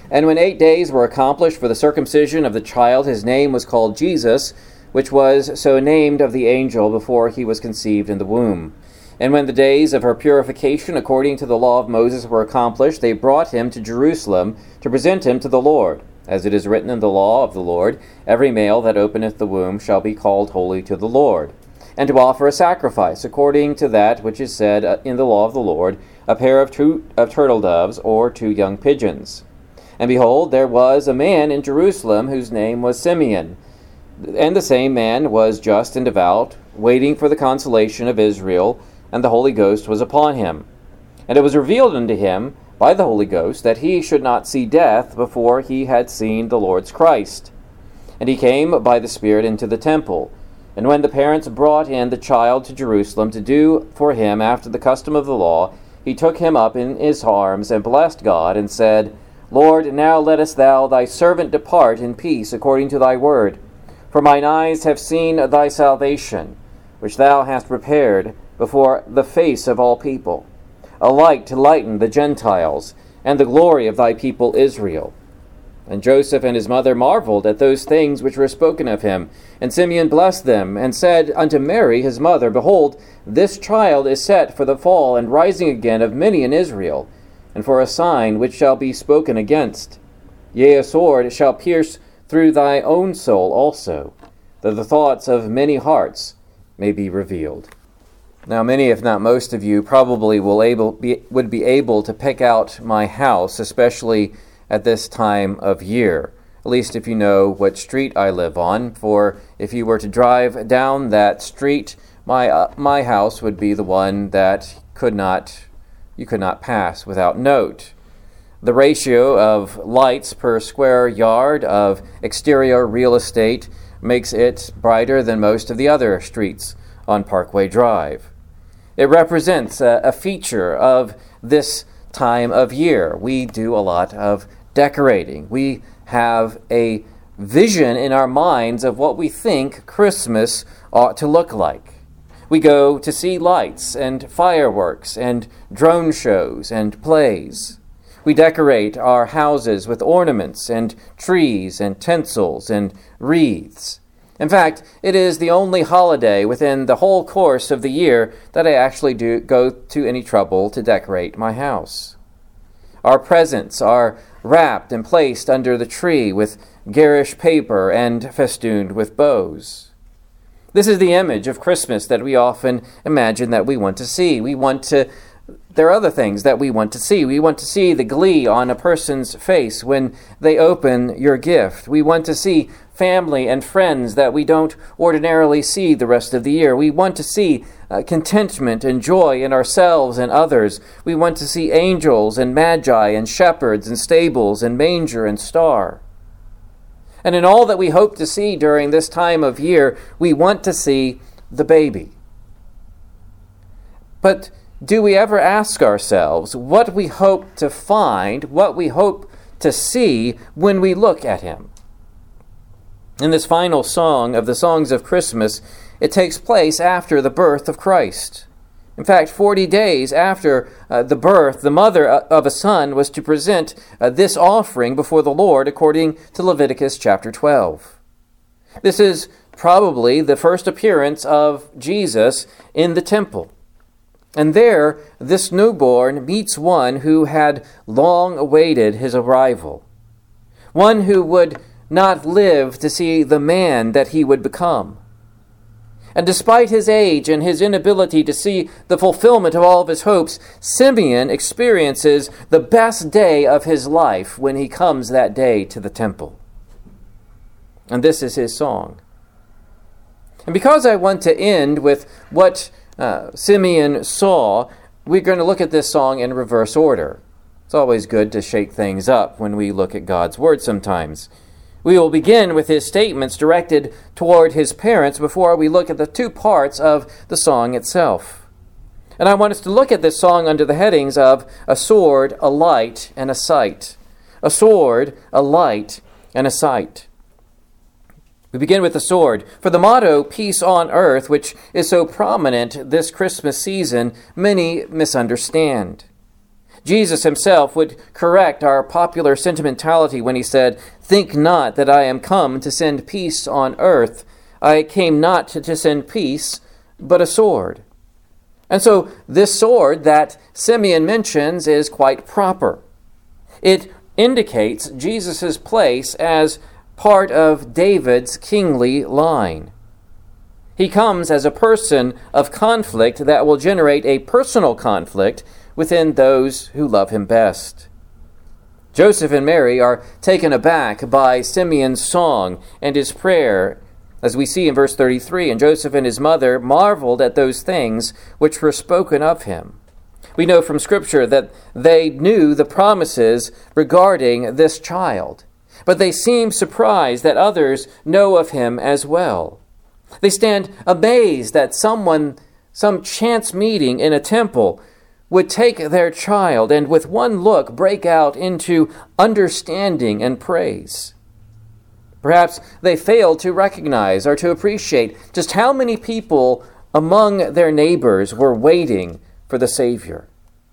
And when 8 days were accomplished for the circumcision of the child, his name was called Jesus, which was so named of the angel before he was conceived in the womb. And when the days of her purification according to the law of Moses were accomplished, they brought him to Jerusalem to present him to the Lord. As it is written in the law of the Lord, every male that openeth the womb shall be called holy to the Lord. And to offer a sacrifice according to that which is said in the law of the Lord, a pair of turtle doves or 2 young pigeons. And behold, there was a man in Jerusalem whose name was Simeon. And the same man was just and devout, waiting for the consolation of Israel, and the Holy Ghost was upon him. And it was revealed unto him by the Holy Ghost that he should not see death before he had seen the Lord's Christ. And he came by the Spirit into the temple. And when the parents brought in the child to Jerusalem to do for him after the custom of the law, he took him up in his arms and blessed God, and said, Lord, now lettest thou thy servant depart in peace according to thy word. For mine eyes have seen thy salvation, which thou hast prepared before the face of all people, a light to lighten the Gentiles, and the glory of thy people Israel. And Joseph and his mother marveled at those things which were spoken of him. And Simeon blessed them, and said unto Mary his mother, Behold, this child is set for the fall and rising again of many in Israel, and for a sign which shall be spoken against. Yea, a sword shall pierce through thy own soul also, that the thoughts of many hearts may be revealed. Now, many, if not most of you, probably would be able to pick out my house, especially at this time of year, at least if you know what street I live on, for if you were to drive down that street, my house would be the one that you could not pass without note. The ratio of lights per square yard of exterior real estate makes it brighter than most of the other streets on Parkway Drive. It represents a feature of this time of year. We do a lot of decorating. We have a vision in our minds of what we think Christmas ought to look like. We go to see lights and fireworks and drone shows and plays. We decorate our houses with ornaments and trees and tinsels and wreaths. In fact, it is the only holiday within the whole course of the year that I actually do go to any trouble to decorate my house. Our presents are wrapped and placed under the tree with garish paper and festooned with bows. This is the image of Christmas that we often imagine that we want to see. There are other things that we want to see. We want to see the glee on a person's face when they open your gift. We want to see family and friends that we don't ordinarily see the rest of the year. We want to see contentment and joy in ourselves and others. We want to see angels and magi and shepherds and stables and manger and star. And in all that we hope to see during this time of year, we want to see the baby. But do we ever ask ourselves what we hope to find, what we hope to see when we look at him? In this final song of the Songs of Christmas, it takes place after the birth of Christ. In fact, 40 days after the birth, the mother of a son was to present this offering before the Lord according to Leviticus chapter 12. This is probably the first appearance of Jesus in the temple. And there, this newborn meets one who had long awaited his arrival, one who would not live to see the man that he would become. And despite his age and his inability to see the fulfillment of all of his hopes, Simeon experiences the best day of his life when he comes that day to the temple. And this is his song. And because I want to end with what Simeon saw, we're going to look at this song in reverse order. It's always good to shake things up when we look at God's Word sometimes. We will begin with his statements directed toward his parents before we look at the two parts of the song itself. And I want us to look at this song under the headings of a sword, a light, and a sight. A sword, a light, and a sight. We begin with the sword. For the motto, peace on earth, which is so prominent this Christmas season, many misunderstand. Jesus himself would correct our popular sentimentality when he said, "Think not that I am come to send peace on earth. I came not to send peace, but a sword." And so this sword that Simeon mentions is quite proper. It indicates Jesus' place as part of David's kingly line. He comes as a person of conflict that will generate a personal conflict within those who love him best. Joseph and Mary are taken aback by Simeon's song and his prayer, as we see in verse 33, "And Joseph and his mother marveled at those things which were spoken of him." We know from Scripture that they knew the promises regarding this child, but they seem surprised that others know of him as well. They stand amazed that some chance meeting in a temple, would take their child and with one look break out into understanding and praise. Perhaps they failed to recognize or to appreciate just how many people among their neighbors were waiting for the Savior,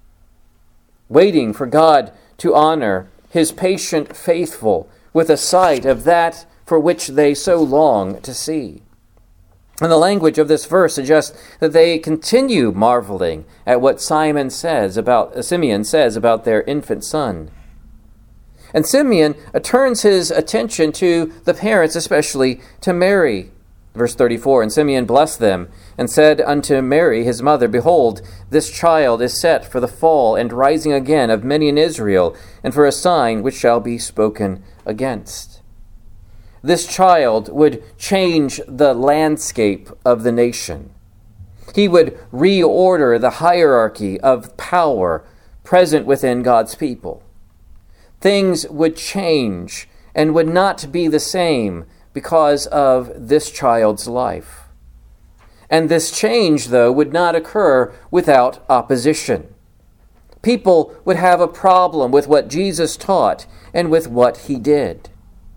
waiting for God to honor his patient faithful with a sight of that for which they so long to see. And the language of this verse suggests that they continue marveling at what Simeon says about their infant son. And Simeon turns his attention to the parents, especially to Mary. Verse 34, "And Simeon blessed them, and said unto Mary his mother, Behold, this child is set for the fall and rising again of many in Israel, and for a sign which shall be spoken against." This child would change the landscape of the nation. He would reorder the hierarchy of power present within God's people. Things would change and would not be the same because of this child's life. And this change, though, would not occur without opposition. People would have a problem with what Jesus taught and with what he did.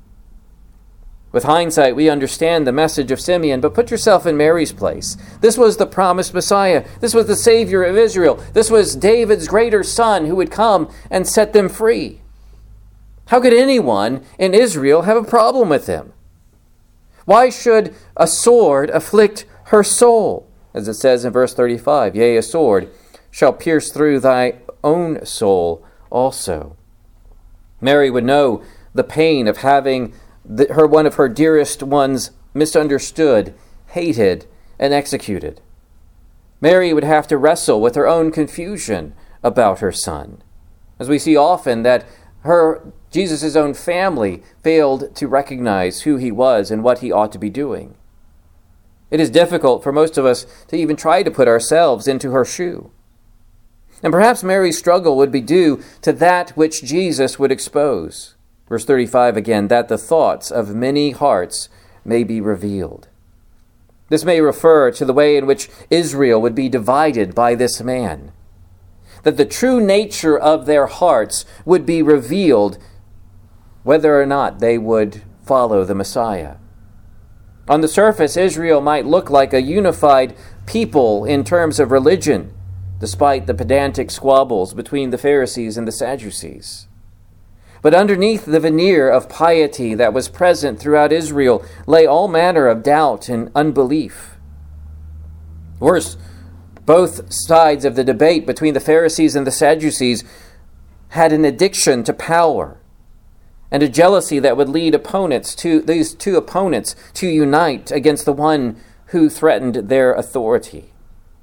With hindsight, we understand the message of Simeon, but put yourself in Mary's place. This was the promised Messiah. This was the Savior of Israel. This was David's greater son who would come and set them free. How could anyone in Israel have a problem with him? Why should a sword afflict her soul? As it says in verse 35, "Yea, a sword shall pierce through thy own soul also." Mary would know the pain of having one of her dearest ones misunderstood, hated, and executed. Mary would have to wrestle with her own confusion about her son, as we see often that Jesus' own family failed to recognize who he was and what he ought to be doing. It is difficult for most of us to even try to put ourselves into her shoe. And perhaps Mary's struggle would be due to that which Jesus would expose. Verse 35 again, "that the thoughts of many hearts may be revealed." This may refer to the way in which Israel would be divided by this man. That the true nature of their hearts would be revealed whether or not they would follow the Messiah. On the surface, Israel might look like a unified people in terms of religion, despite the pedantic squabbles between the Pharisees and the Sadducees. But underneath the veneer of piety that was present throughout Israel lay all manner of doubt and unbelief. Worse, both sides of the debate between the Pharisees and the Sadducees had an addiction to power and a jealousy that would lead these two opponents to unite against the one who threatened their authority.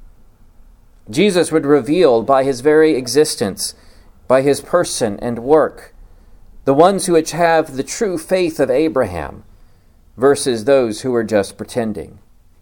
Jesus would reveal by his very existence, by his person and work, the ones who would have the true faith of Abraham versus those who were just pretending.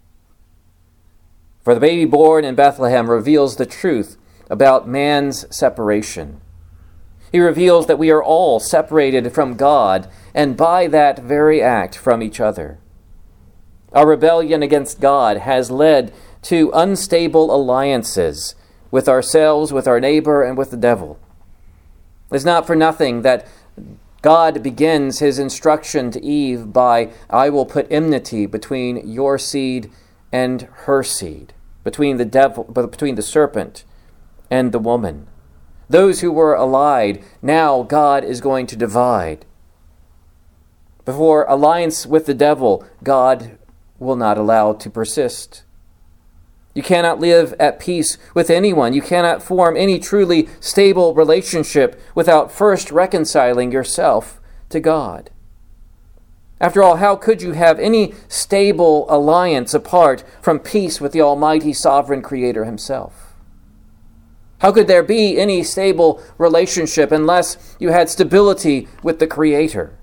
For the baby born in Bethlehem reveals the truth about man's separation. He reveals that we are all separated from God and by that very act from each other. Our rebellion against God has led to unstable alliances with ourselves, with our neighbor, and with the devil. It's not for nothing that God begins his instruction to Eve by, "I will put enmity between your seed and her seed," between the serpent and the woman. Those who were allied, now God is going to divide. Before alliance with the devil, God will not allow to persist. You cannot live at peace with anyone. You cannot form any truly stable relationship without first reconciling yourself to God. After all, how could you have any stable alliance apart from peace with the Almighty Sovereign Creator Himself? How could there be any stable relationship unless you had stability with the Creator?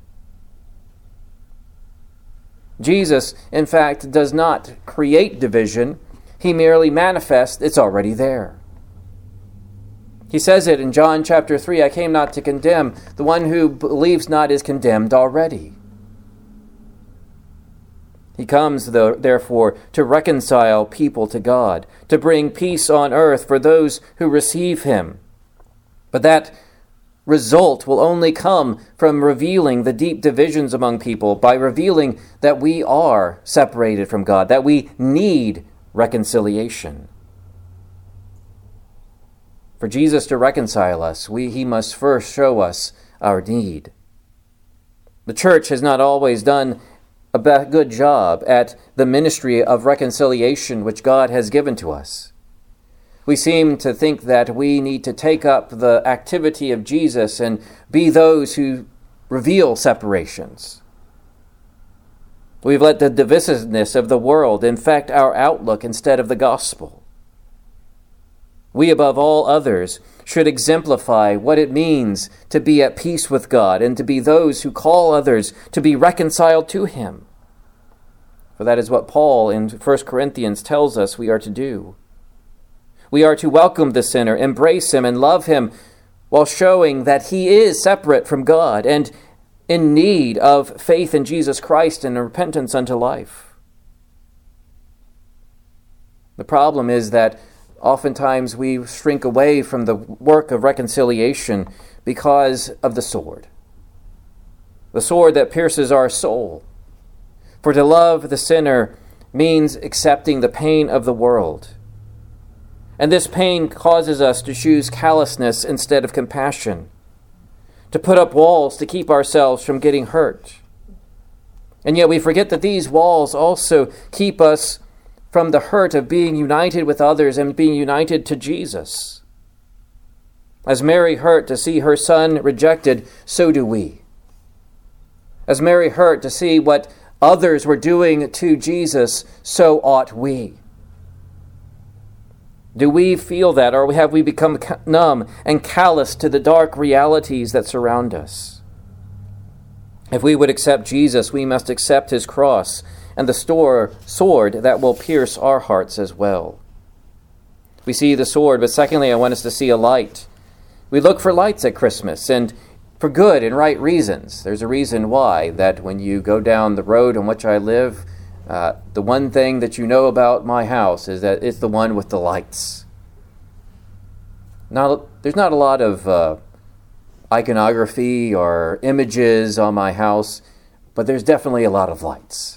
Jesus, in fact, does not create division. He merely manifests it's already there. He says it in John chapter 3, I came not to condemn. The one who believes not is condemned already. He comes, therefore, to reconcile people to God, to bring peace on earth for those who receive Him. But that result will only come from revealing the deep divisions among people, by revealing that we are separated from God, that we need reconciliation. For Jesus to reconcile us, He must first show us our need. The church has not always done a good job at the ministry of reconciliation which God has given to us. We seem to think that we need to take up the activity of Jesus and be those who reveal separations. We've let the divisiveness of the world infect our outlook instead of the gospel. We, above all others, should exemplify what it means to be at peace with God and to be those who call others to be reconciled to Him. For that is what Paul in 1 Corinthians tells us we are to do. We are to welcome the sinner, embrace him, and love him while showing that he is separate from God and in need of faith in Jesus Christ and repentance unto life. The problem is that oftentimes we shrink away from the work of reconciliation because of the sword that pierces our soul. For to love the sinner means accepting the pain of the world. And this pain causes us to choose callousness instead of compassion, to put up walls to keep ourselves from getting hurt. And yet we forget that these walls also keep us from the hurt of being united with others and being united to Jesus. As Mary hurt to see her son rejected, so do we. As Mary hurt to see what others were doing to Jesus, so ought we. Do we feel that, or have we become numb and callous to the dark realities that surround us? If we would accept Jesus, we must accept His cross and the sword that will pierce our hearts as well. We see the sword, but secondly, I want us to see a light. We look for lights at Christmas, and for good and right reasons. There's a reason why, that when you go down the road on which I live, the one thing that you know about my house is that it's the one with the lights. There's not a lot of iconography or images on my house, but there's definitely a lot of lights.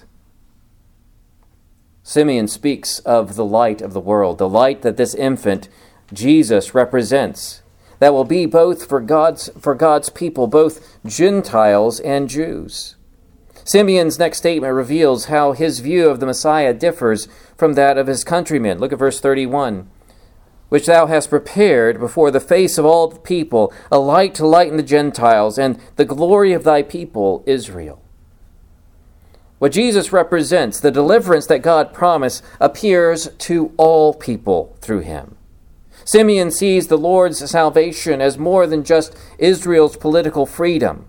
Simeon speaks of the light of the world, the light that this infant, Jesus, represents, that will be both for God's people, both Gentiles and Jews. Simeon's next statement reveals how his view of the Messiah differs from that of his countrymen. Look at verse 31. Which thou hast prepared before the face of all the people, a light to lighten the Gentiles, and the glory of thy people Israel. What Jesus represents, the deliverance that God promised, appears to all people through him. Simeon sees the Lord's salvation as more than just Israel's political freedom.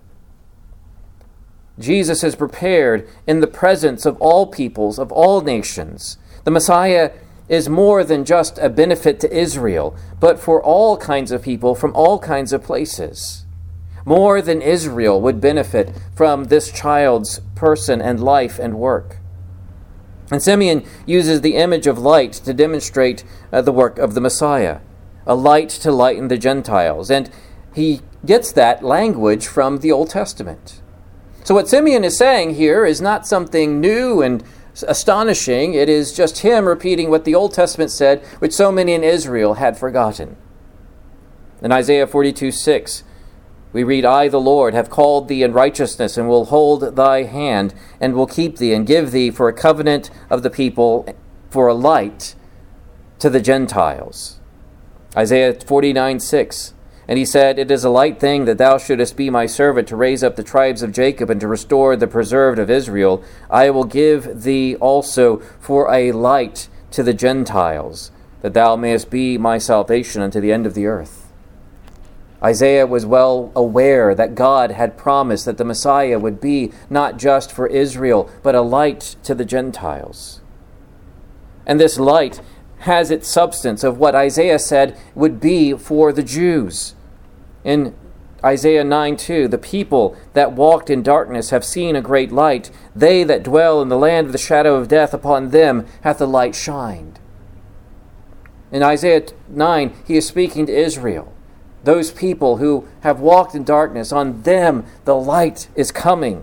Jesus is prepared in the presence of all peoples, of all nations. The Messiah is more than just a benefit to Israel, but for all kinds of people from all kinds of places. More than Israel would benefit from this child's person and life and work. And Simeon uses the image of light to demonstrate the work of the Messiah, a light to lighten the Gentiles. And he gets that language from the Old Testament. So what Simeon is saying here is not something new and astonishing. It is just him repeating what the Old Testament said, which so many in Israel had forgotten. In Isaiah 42:6, we read, I, the Lord, have called thee in righteousness, and will hold thy hand, and will keep thee, and give thee for a covenant of the people, for a light to the Gentiles. Isaiah 49:6, and he said, It is a light thing that thou shouldest be my servant, to raise up the tribes of Jacob, and to restore the preserved of Israel. I will give thee also for a light to the Gentiles, that thou mayest be my salvation unto the end of the earth. Isaiah was well aware that God had promised that the Messiah would be not just for Israel, but a light to the Gentiles. And this light has its substance of what Isaiah said would be for the Jews. In Isaiah 9:2, the people that walked in darkness have seen a great light. They that dwell in the land of the shadow of death, upon them hath the light shined. In Isaiah 9, he is speaking to Israel. Those people who have walked in darkness, on them the light is coming.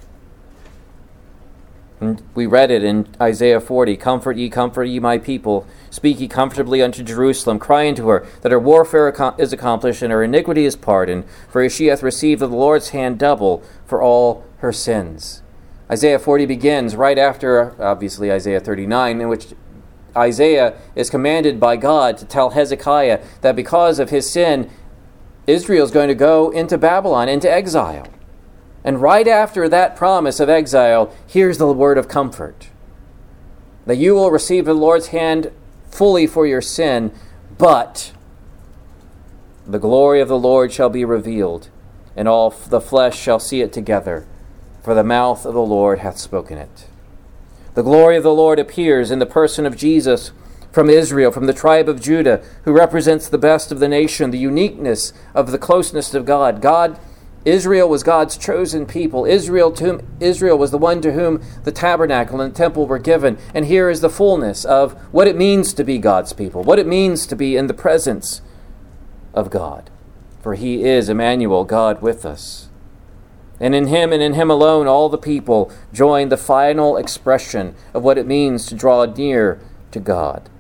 And we read it in Isaiah 40, comfort ye my people. Speak ye comfortably unto Jerusalem. Cry unto her that her warfare is accomplished, and her iniquity is pardoned. For she hath received of the Lord's hand double for all her sins. Isaiah 40 begins right after, obviously, Isaiah 39, in which Isaiah is commanded by God to tell Hezekiah that because of his sin, Israel is going to go into Babylon, into exile. And right after that promise of exile, here's the word of comfort. That you will receive the Lord's hand fully for your sin, but the glory of the Lord shall be revealed, and all the flesh shall see it together, for the mouth of the Lord hath spoken it. The glory of the Lord appears in the person of Jesus from Israel, from the tribe of Judah, who represents the best of the nation, the uniqueness of the closeness of God. Israel was God's chosen people. Israel was the one to whom the tabernacle and the temple were given. And here is the fullness of what it means to be God's people, what it means to be in the presence of God. For he is Emmanuel, God with us. And in him alone, all the people join the final expression of what it means to draw near to God.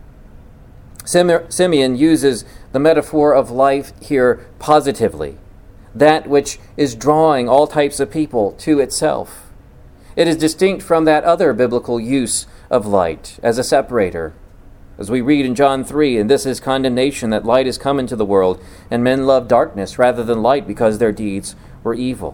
Simeon uses the metaphor of life here positively, that which is drawing all types of people to itself. It is distinct from that other biblical use of light as a separator. As we read in John 3, and this is condemnation, that light is come into the world, and men love darkness rather than light, because their deeds were evil.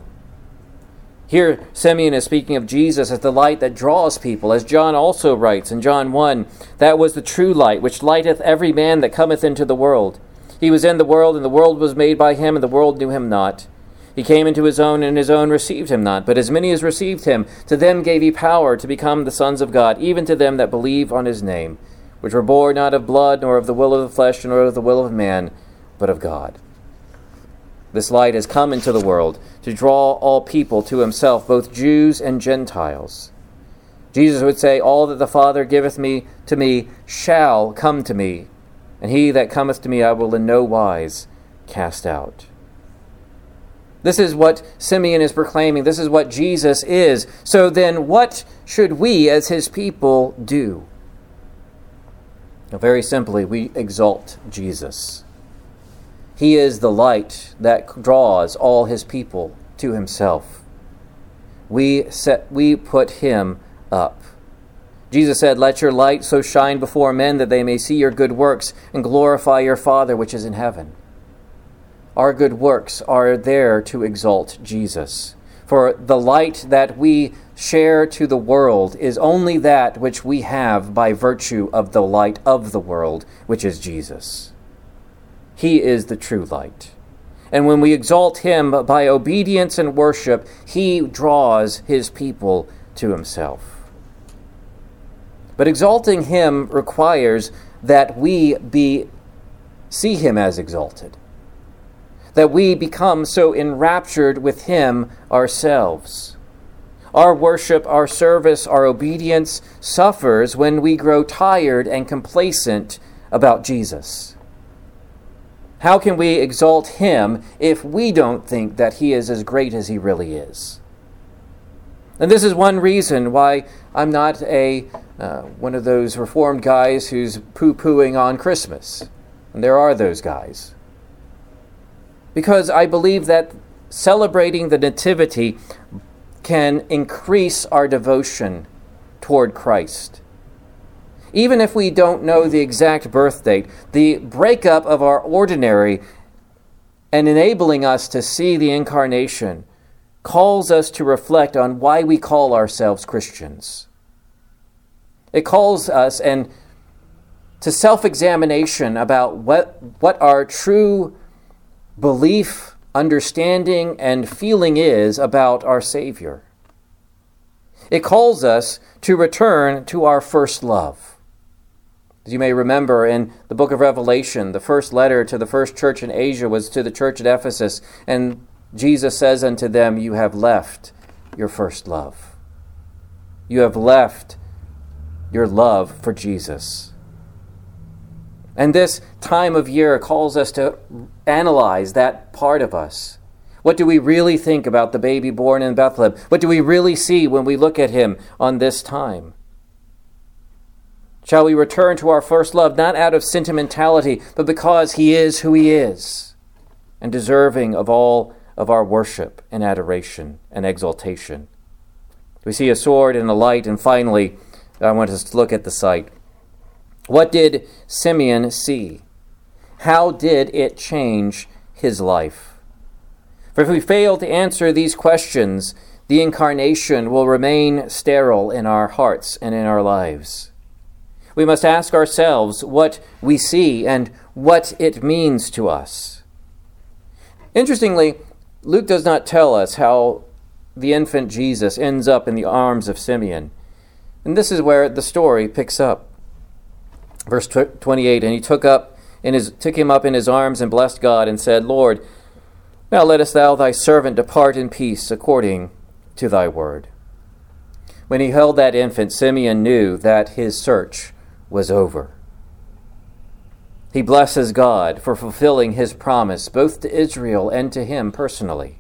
Here, Simeon is speaking of Jesus as the light that draws people, as John also writes in John 1, that was the true light, which lighteth every man that cometh into the world. He was in the world, and the world was made by him, and the world knew him not. He came into his own, and his own received him not. But as many as received him, to them gave he power to become the sons of God, even to them that believe on his name, which were born not of blood, nor of the will of the flesh, nor of the will of man, but of God. This light has come into the world to draw all people to himself, both Jews and Gentiles. Jesus would say, all that the Father giveth me to me shall come to me, and he that cometh to me I will in no wise cast out. This is what Simeon is proclaiming. This is what Jesus is. So then what should we as his people do? Now, very simply, we exalt Jesus. He is the light that draws all his people to himself. We put him up. Jesus said, let your light so shine before men that they may see your good works and glorify your Father which is in heaven. Our good works are there to exalt Jesus. For the light that we share to the world is only that which we have by virtue of the light of the world, which is Jesus. He is the true light. And when we exalt him by obedience and worship, he draws his people to himself. But exalting him requires that we see him as exalted, that we become so enraptured with him ourselves. Our worship, our service, our obedience suffers when we grow tired and complacent about Jesus. How can we exalt him if we don't think that he is as great as he really is? And this is one reason why I'm not one of those Reformed guys who's poo-pooing on Christmas. And there are those guys. because I believe that celebrating the Nativity can increase our devotion toward Christ. Even if we don't know the exact birth date, the breakup of our ordinary and enabling us to see the incarnation calls us to reflect on why we call ourselves Christians. It calls us and to self-examination about what our true belief, understanding, and feeling is about our Savior. It calls us to return to our first love. As you may remember, in the book of Revelation, the first letter to the first church in Asia was to the church at Ephesus, and Jesus says unto them, "You have left your first love." You have left your love for Jesus. And this time of year calls us to analyze that part of us. What do we really think about the baby born in Bethlehem? What do we really see when we look at him on this time? Shall we return to our first love, not out of sentimentality, but because he is who he is, and deserving of all of our worship and adoration and exaltation? We see a sword and a light, and finally, I want us to look at the sight. What did Simeon see? How did it change his life? For if we fail to answer these questions, the incarnation will remain sterile in our hearts and in our lives. We must ask ourselves what we see and what it means to us. Interestingly, Luke does not tell us how the infant Jesus ends up in the arms of Simeon. And this is where the story picks up. Verse 28, and he took him up in his arms and blessed God and said, Lord, now lettest thou thy servant depart in peace according to thy word. When he held that infant, Simeon knew that his search was over. He blesses God for fulfilling his promise both to Israel and to him personally.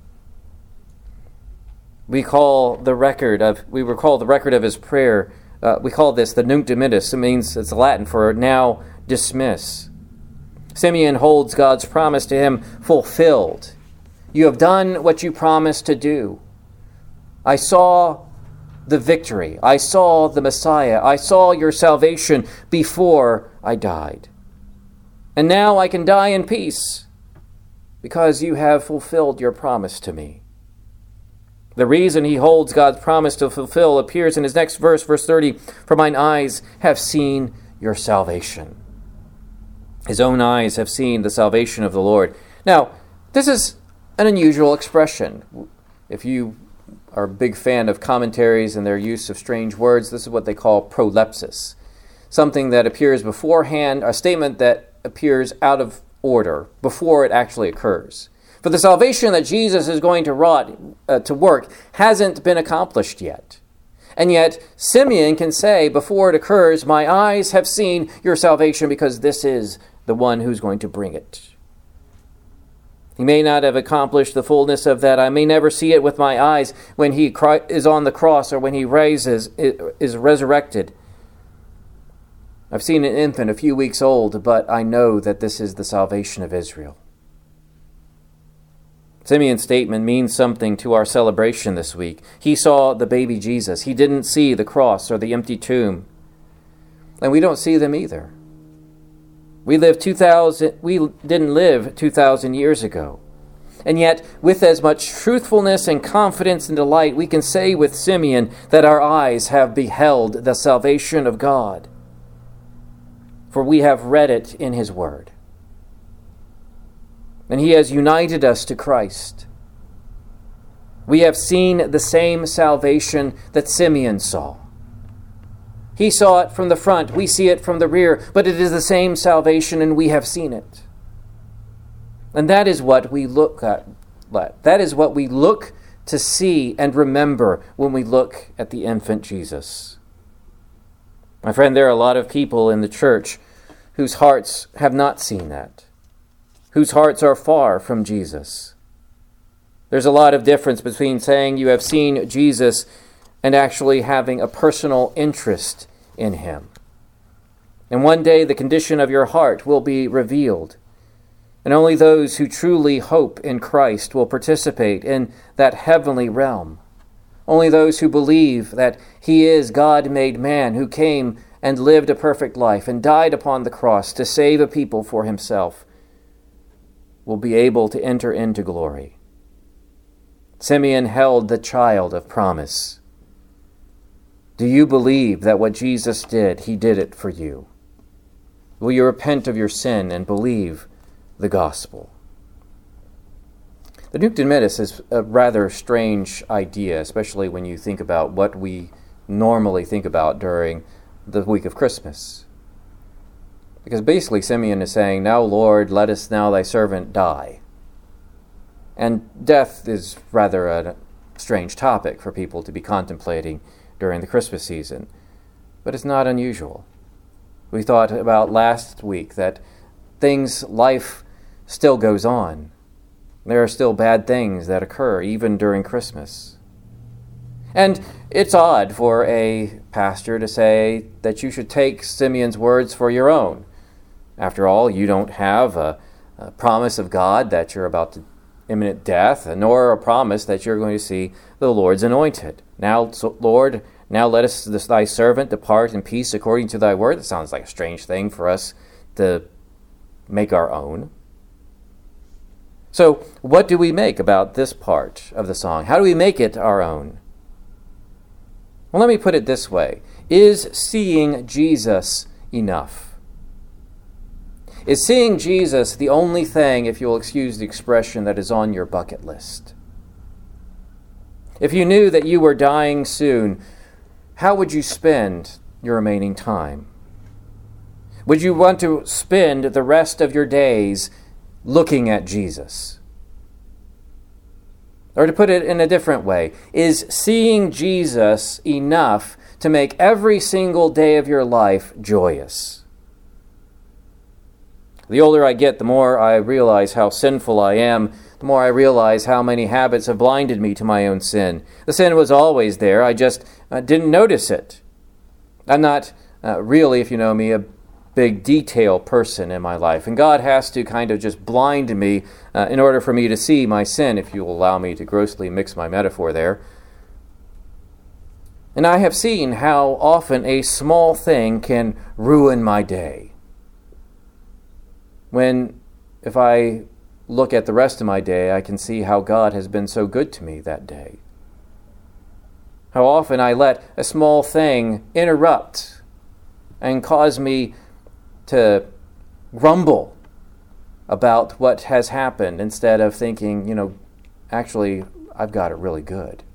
We recall the record of his prayer. We call this the Nunc Dimittis. It means, it's Latin for now dismiss. Simeon holds God's promise to him fulfilled. You have done what you promised to do. I saw the victory. I saw the Messiah. I saw your salvation before I died. And now I can die in peace because you have fulfilled your promise to me. The reason he holds God's promise to fulfill appears in his next verse, verse 30, for mine eyes have seen your salvation. His own eyes have seen the salvation of the Lord. Now, this is an unusual expression. If you are a big fan of commentaries and their use of strange words, this is what they call prolepsis. Something that appears beforehand, a statement that appears out of order before it actually occurs. For the salvation that Jesus is going to work hasn't been accomplished yet. And yet, Simeon can say, before it occurs, my eyes have seen your salvation because this is the one who's going to bring it. He may not have accomplished the fullness of that. I may never see it with my eyes when he is on the cross or when he is resurrected. I've seen an infant a few weeks old, but I know that this is the salvation of Israel. Simeon's statement means something to our celebration this week. He saw the baby Jesus. He didn't see the cross or the empty tomb. And we don't see them either. We didn't live 2,000 years ago. And yet, with as much truthfulness and confidence and delight, we can say with Simeon that our eyes have beheld the salvation of God. For we have read it in his word. And he has united us to Christ. We have seen the same salvation that Simeon saw. He saw it from the front, we see it from the rear, but it is the same salvation and we have seen it. And that is what we look at. That is what we look to see and remember when we look at the infant Jesus. My friend, there are a lot of people in the church whose hearts have not seen that, whose hearts are far from Jesus. There's a lot of difference between saying you have seen Jesus and actually having a personal interest in him. And one day the condition of your heart will be revealed. And only those who truly hope in Christ will participate in that heavenly realm. Only those who believe that he is God made man, who came and lived a perfect life and died upon the cross to save a people for himself, will be able to enter into glory. Simeon held the child of promise. Do you believe that what Jesus did, he did it for you? Will you repent of your sin and believe the gospel? The Nunc Dimittis is a rather strange idea, especially when you think about what we normally think about during the week of Christmas. Because basically Simeon is saying, now, Lord, let us now thy servant die. And death is rather a strange topic for people to be contemplating during the Christmas season. But it's not unusual. We thought about last week that life still goes on. There are still bad things that occur even during Christmas. And it's odd for a pastor to say that you should take Simeon's words for your own. After all, you don't have a promise of God that you're about to imminent death, nor a promise that you're going to see the Lord's anointed. Now, Lord, now let us, thy servant, depart in peace according to thy word. That sounds like a strange thing for us to make our own. So, what do we make about this part of the song? How do we make it our own? Well, let me put it this way. Is seeing Jesus enough? Is seeing Jesus the only thing, if you'll excuse the expression, that is on your bucket list? If you knew that you were dying soon, how would you spend your remaining time? Would you want to spend the rest of your days looking at Jesus? Or to put it in a different way, is seeing Jesus enough to make every single day of your life joyous? The older I get, the more I realize how sinful I am, the more I realize how many habits have blinded me to my own sin. The sin was always there, I just didn't notice it. I'm not really, if you know me, a big detail person in my life, and God has to kind of just blind me in order for me to see my sin, if you'll allow me to grossly mix my metaphor there. And I have seen how often a small thing can ruin my day. If I look at the rest of my day, I can see how God has been so good to me that day. How often I let a small thing interrupt and cause me to grumble about what has happened instead of thinking, actually, I've got it really good.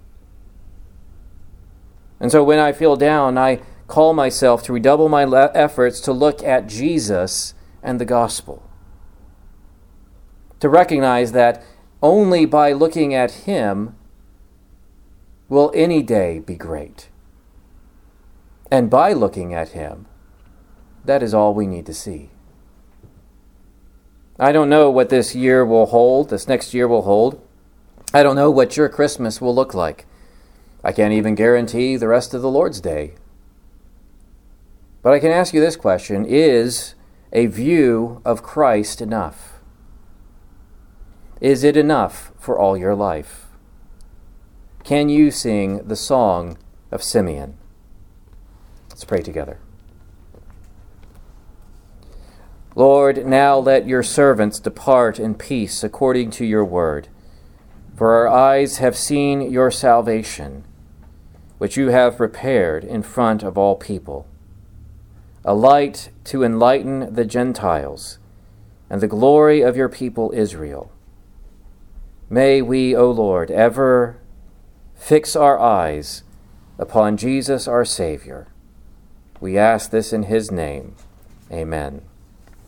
And so when I feel down, I call myself to redouble my efforts to look at Jesus and the gospel. To recognize that only by looking at him will any day be great. And by looking at him, that is all we need to see. I don't know what this year will hold, this next year will hold. I don't know what your Christmas will look like. I can't even guarantee the rest of the Lord's Day. But I can ask you this question: is a view of Christ enough? Is it enough for all your life? Can you sing the song of Simeon? Let's pray together. Lord, now let your servants depart in peace according to your word. For our eyes have seen your salvation, which you have prepared in front of all people, a light to enlighten the Gentiles, and the glory of your people Israel. May we, O Lord, ever fix our eyes upon Jesus our Savior. We ask this in his name. Amen.